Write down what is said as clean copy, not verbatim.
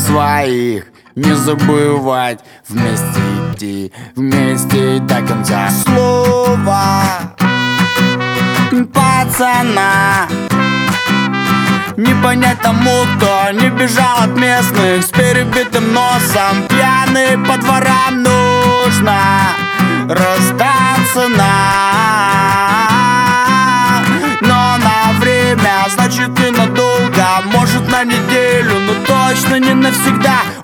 своих не забывать, вместе идти, вместе до конца. Слово пацана не понять тому, кто не бежал от местных с перебитым носом. Пьяный по дворам, нужно расстаться но на время, значит ненадолго, может на неделю, но точно не навсегда.